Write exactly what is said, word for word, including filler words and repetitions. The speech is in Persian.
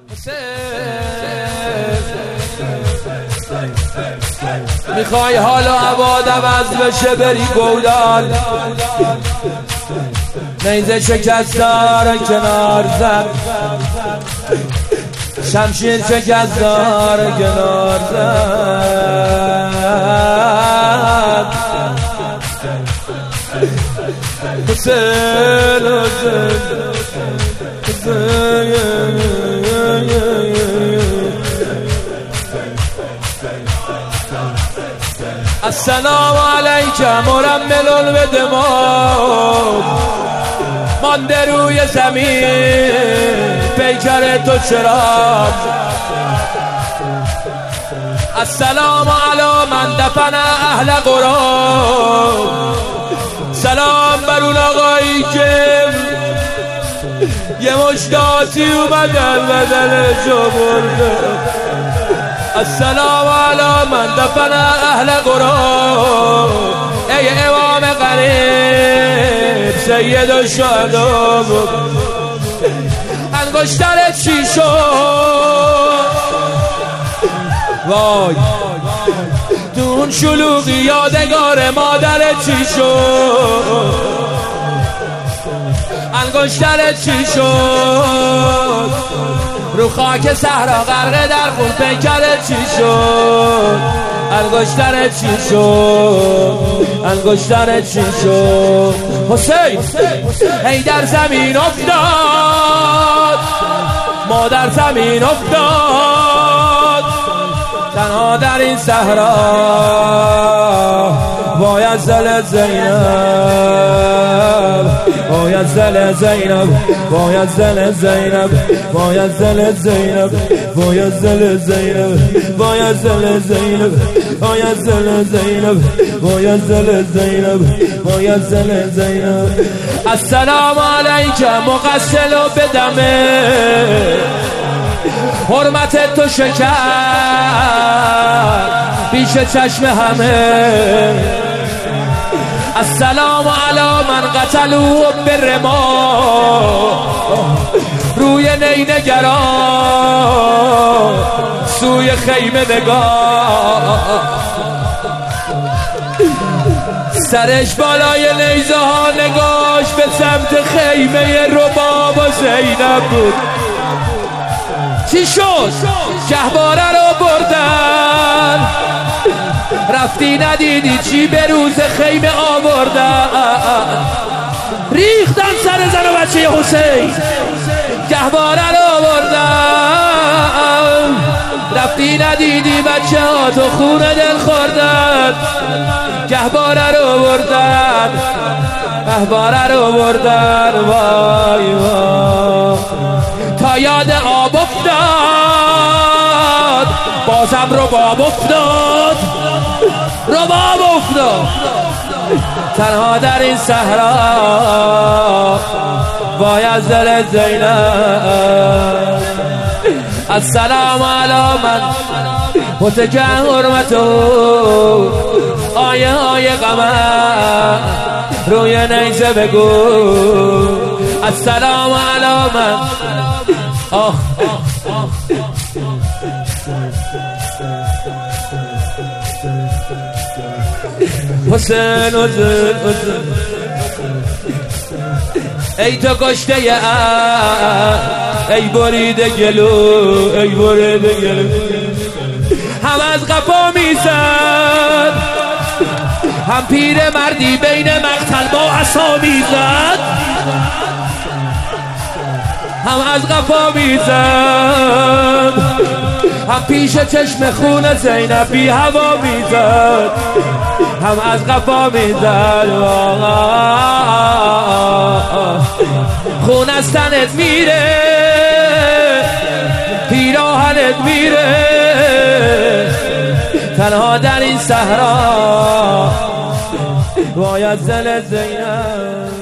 میخوای حال و هواد عوض بشه بری گودال، نیزه شکستار کنار زد، شمشیر شکستار کنار زد. حسین حسین السلام علیک مرمل بدماغ، مانده روی زمین پیکر تو چرا. السلام علی من دفن اهل قرآن، سلام بر اون آقایی که یه مشتاتی اومدن بدنشو برده. السلام علی من دفن اهل قرآن، ای امام غریب سید الشهدا، انگشترت چی شد؟ وای تو اون شلوغی یادگار مادرت چی شد؟ انگشترت چی شد؟ رو خاک صحرا غرق در خون پیکرت چی شد؟ انگشترت چی شد؟ انگشترت چی شد؟ حسین ای در زمین افتاد، ما در زمین افتاد، تنها در این صحرا باید زل زینب، باید زل زینب، باید زل زینب، باید زل زینب، باید زل زینب، باید زل زینب، باید زل زینب، باید زل زینب، باید زل زینب. السلام علیک مغسل و بدمه، حرمت تو شکر پیش چشم همه. السلام علی من قتلوا بالرما، روی نینگران سوی خیمه نگاه، سرش بالای نیزه ها نگاش به سمت خیمه رباب و زینب بود. چی شد؟ گهواره رو بردن، رفتی ندیدی چی به روز خیمه آوردن، ریختن سر زن و بچه حسین، گهواره رو بردن، رفتی ندیدی بچه ها تو خون دل خوردن، گهواره رو بردن، گهواره رو بردن. وای وای تا یاد آب افتاد، بازم رباب افتاد، رباب افتاد، تنها در این صحرا باید زل زینب. السلام علی من متکه حرمتو، آیه آیه قمر روی نیزه بگو. السلام علی من آه حسین حسین حسین ای تو کشته ای بریده گلو، ای بریده گلو، هم از قفا میزد، هم پیر مردی بین مقتل با عصا میزد، هم از قفا میزد، هم پیش چشم خون زینب بی هوا میزد، هم از قفا میزد. خون از تنت میره، پیراهنت میره، تنها در این صحرا باید زل زینب.